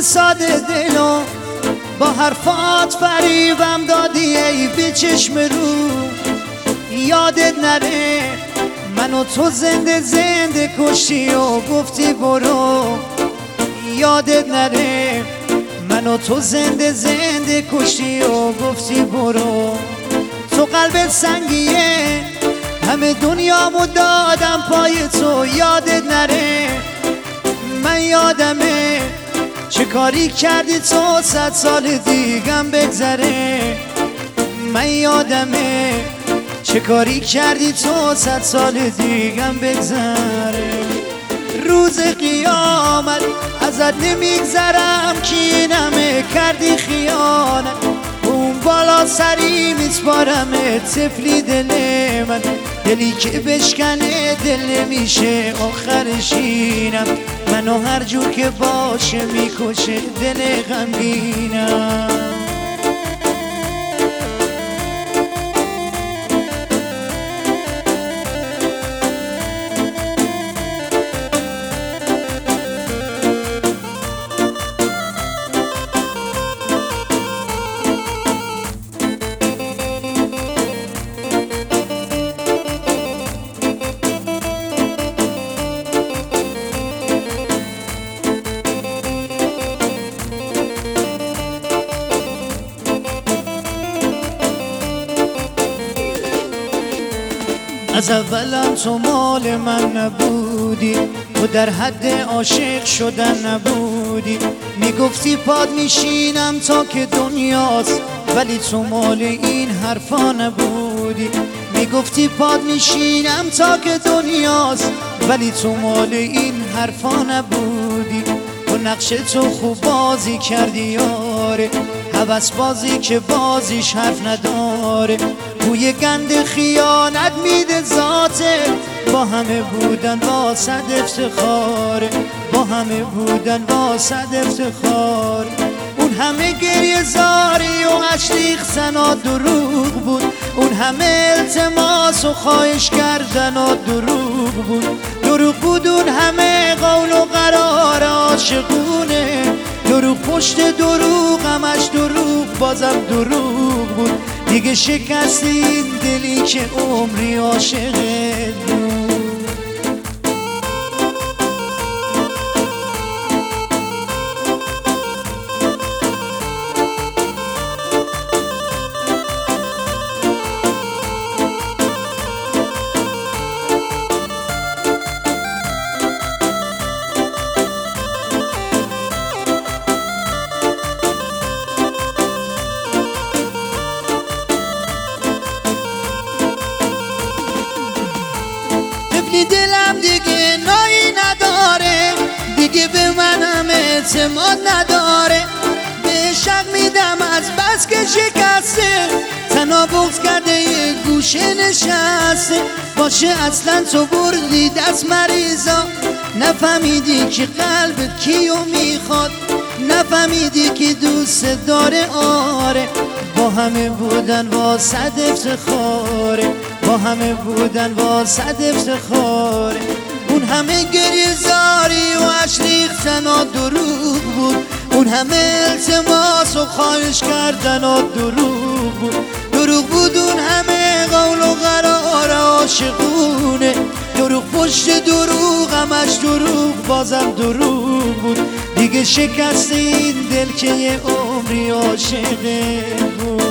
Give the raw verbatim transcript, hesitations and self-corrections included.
ساده دلو با حرفات فریبم دادی ای به چشم رو. یادت نره منو تو زنده زنده کشتی و گفتی برو. یادت نره منو تو زنده زنده کشتی و گفتی برو. تو قلبت سنگیه همه دنیامو دادم پای تو. یادت نره من یادمه چه کاری کردی تو صد سال دیگم بگذره. من یادمه چه کاری کردی تو صد سال دیگم بگذره. روز قیامت ازت نمیگذرم که این همه کردی خیانت. اون بالا سری میسپارم طفلی دل من، دلی که بشکنه دل نمیشه آخرش اینم. منو هر جور که باشه میکشه دل غمگینم. از اولم تو مال من نبودی، تو در حد عاشق شدن نبودی. میگفتی پاد میشینم تا که دنیاست، ولی تو مال این حرفا نبودی. میگفتی پاد میشینم تا که دنیاست، ولی تو مال این حرفا نبودی. تو نقش تو خوب بازی کردی یاره، هوس بازی که بازیش حرف نداره. بوی گند خیانت میده ذاته، با همه بودن واسد افتخاره. با همه بودن واسد افتخاره. اون همه گریه زاری و اشریخ سنا دروغ بود. اون همه التماس و خواهش کردن و دروغ بود. دروغ بود اون همه قول و قرار عاشقونه. دروغ پشت دروغ همش دروغ بازم دروغ بود. دیگه شکستی این دلی که عمری عاشقت بود. دلم دیگه نایی نداره، دیگه به منم اعتماد نداره. به شق میدم از بس که شکسته، تنها بغض کرده یه گوشه نشسته. باشه اصلا تو بردی دست مریضا، نفهمیدی که قلبت کیو میخواد. نفهمیدی که دوست داره آره. با همه بودن واسد افتخاره. با همه بودن واسد افتخاره. اون همه گریه زاری و اشریخ سنا دروغ بود. اون همه التماس و خواهش کردن و دروغ بود. دروغ بود اون همه قول و قرار عاشقونه. دروغ پشت دروغ همش دروغ بازم دروغ بود. دیگه شکست این دل که یه عمری عاشقه بود.